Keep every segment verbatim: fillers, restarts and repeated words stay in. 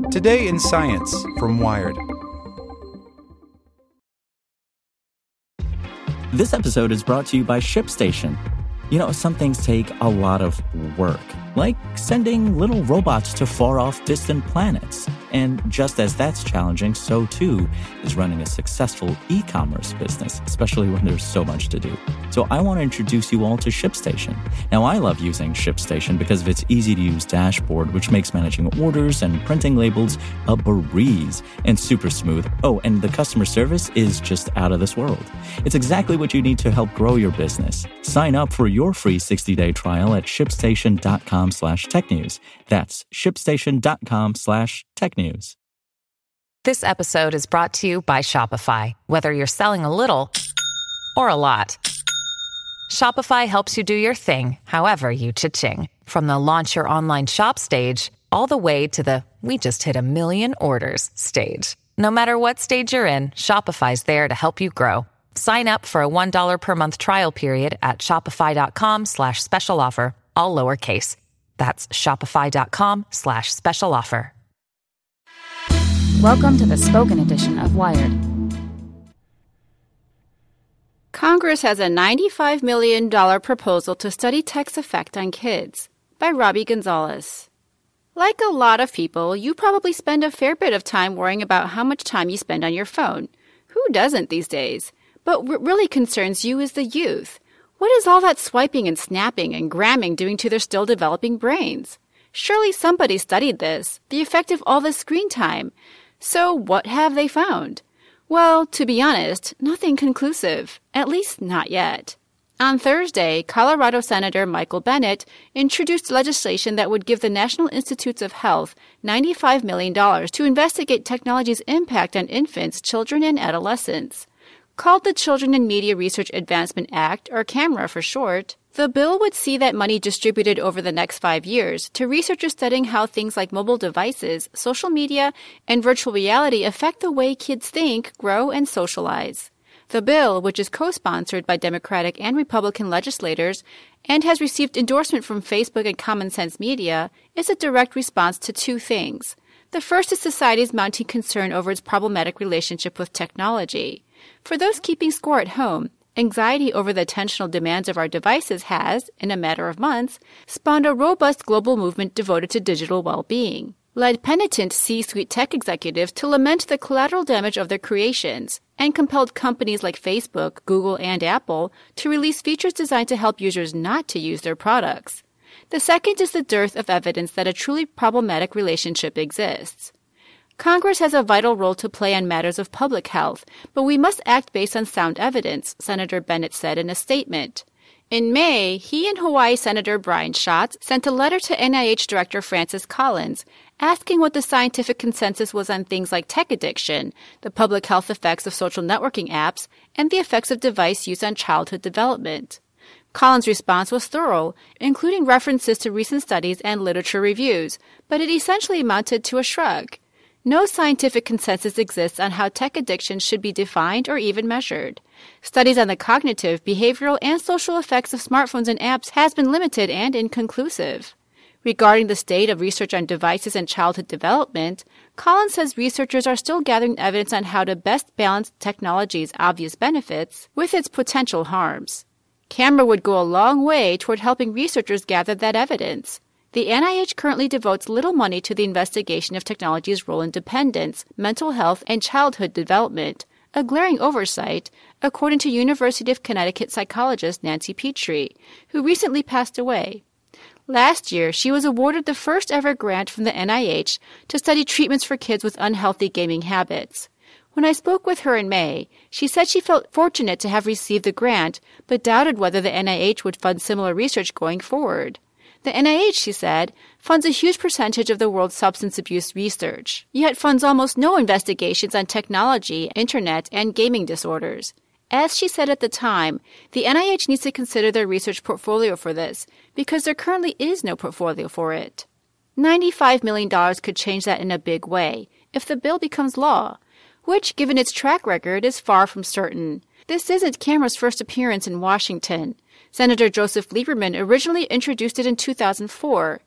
Today in Science from Wired. This episode is brought to you by ShipStation. You know, some things take a lot of work, like sending little robots to far-off distant planets. And just as that's challenging, so too is running a successful e-commerce business, especially when there's so much to do. So I want to introduce you all to ShipStation. Now, I love using ShipStation because of its easy-to-use dashboard, which makes managing orders and printing labels a breeze and super smooth. Oh, and the customer service is just out of this world. It's exactly what you need to help grow your business. Sign up for your free sixty-day trial at shipstation.com slash technews. That's shipstation.com slash technews. This episode is brought to you by Shopify. Whether you're selling a little or a lot, Shopify helps you do your thing, however you cha-ching. From the launch your online shop stage, all the way to the we just hit a million orders stage. No matter what stage you're in, Shopify's there to help you grow. Sign up for a one dollar per month trial period at shopify.com slash special offer, all lowercase. That's shopify.com slash special offer. Welcome to the spoken edition of Wired. Congress has a ninety-five million dollars proposal to study tech's effect on kids, by Robbie Gonzalez. Like a lot of people, you probably spend a fair bit of time worrying about how much time you spend on your phone. Who doesn't these days? But what really concerns you is the youth. What is all that swiping and snapping and gramming doing to their still developing brains? Surely somebody studied this, the effect of all this screen time. So what have they found? Well, to be honest, nothing conclusive, at least not yet. On Thursday, Colorado Senator Michael Bennet introduced legislation that would give the National Institutes of Health ninety-five million dollars to investigate technology's impact on infants, children, and adolescents. Called the Children in Media Research Advancement Act, or CAMERA for short, the bill would see that money distributed over the next five years to researchers studying how things like mobile devices, social media, and virtual reality affect the way kids think, grow, and socialize. The bill, which is co-sponsored by Democratic and Republican legislators and has received endorsement from Facebook and Common Sense Media, is a direct response to two things. The first is society's mounting concern over its problematic relationship with technology. For those keeping score at home, anxiety over the attentional demands of our devices has, in a matter of months, spawned a robust global movement devoted to digital well-being, led penitent C-suite tech executives to lament the collateral damage of their creations, and compelled companies like Facebook, Google, and Apple to release features designed to help users not to use their products. The second is the dearth of evidence that a truly problematic relationship exists. Congress has a vital role to play on matters of public health, but we must act based on sound evidence, Senator Bennet said in a statement. In May, he and Hawaii Senator Brian Schatz sent a letter to N I H Director Francis Collins asking what the scientific consensus was on things like tech addiction, the public health effects of social networking apps, and the effects of device use on childhood development. Collins' response was thorough, including references to recent studies and literature reviews, but it essentially amounted to a shrug. No scientific consensus exists on how tech addiction should be defined or even measured. Studies on the cognitive, behavioral, and social effects of smartphones and apps has been limited and inconclusive. Regarding the state of research on devices and childhood development, Collins says researchers are still gathering evidence on how to best balance technology's obvious benefits with its potential harms. CAMERA would go a long way toward helping researchers gather that evidence. The N I H currently devotes little money to the investigation of technology's role in dependence, mental health, and childhood development, a glaring oversight, according to University of Connecticut psychologist Nancy Petrie, who recently passed away. Last year, she was awarded the first-ever grant from the N I H to study treatments for kids with unhealthy gaming habits. When I spoke with her in May, she said she felt fortunate to have received the grant, but doubted whether the N I H would fund similar research going forward. The N I H, she said, funds a huge percentage of the world's substance abuse research, yet funds almost no investigations on technology, internet, and gaming disorders. As she said at the time, the N I H needs to consider their research portfolio for this, because there currently is no portfolio for it. ninety-five million dollars could change that in a big way, if the bill becomes law, which, given its track record, is far from certain. This isn't CAMERA's first appearance in Washington. Senator Joseph Lieberman originally introduced it in two thousand four.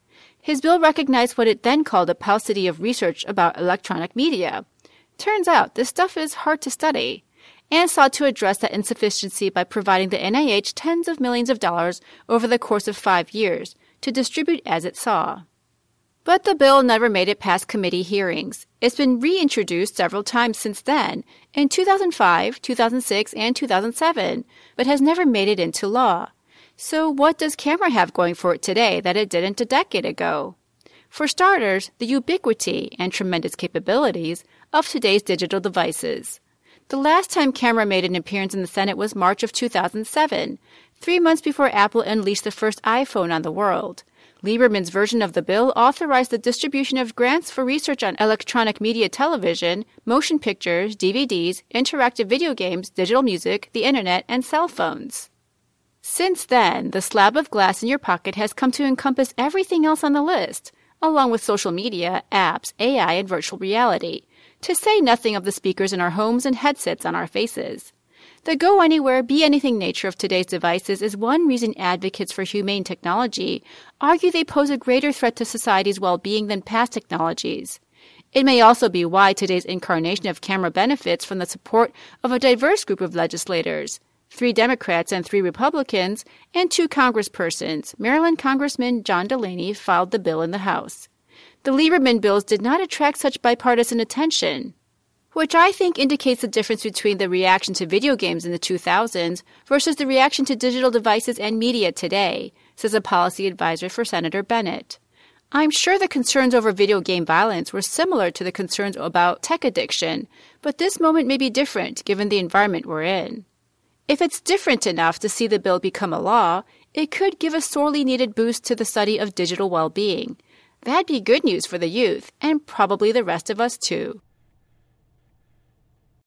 His bill recognized what it then called a paucity of research about electronic media. Turns out this stuff is hard to study, and sought to address that insufficiency by providing the N I H tens of millions of dollars over the course of five years to distribute as it saw. But the bill never made it past committee hearings. It's been reintroduced several times since then, in two thousand five, two thousand six, and two thousand seven, but has never made it into law. So what does camera have going for it today that it didn't a decade ago? For starters, the ubiquity and tremendous capabilities of today's digital devices. The last time camera made an appearance in the Senate was March of two thousand seven, three months before Apple unleashed the first iPhone on the world. Lieberman's version of the bill authorized the distribution of grants for research on electronic media television, motion pictures, D V Ds, interactive video games, digital music, the internet, and cell phones. Since then, the slab of glass in your pocket has come to encompass everything else on the list, along with social media, apps, A I, and virtual reality, to say nothing of the speakers in our homes and headsets on our faces. The go-anywhere, be-anything nature of today's devices is one reason advocates for humane technology argue they pose a greater threat to society's well-being than past technologies. It may also be why today's incarnation of camera benefits from the support of a diverse group of legislators, three Democrats and three Republicans, and two congresspersons. Maryland Congressman John Delaney filed the bill in the House. The Lieberman bills did not attract such bipartisan attention, which I think indicates the difference between the reaction to video games in the two thousands versus the reaction to digital devices and media today, says a policy advisor for Senator Bennett. I'm sure the concerns over video game violence were similar to the concerns about tech addiction, but this moment may be different given the environment we're in. If it's different enough to see the bill become a law, it could give a sorely needed boost to the study of digital well-being. That'd be good news for the youth, and probably the rest of us too.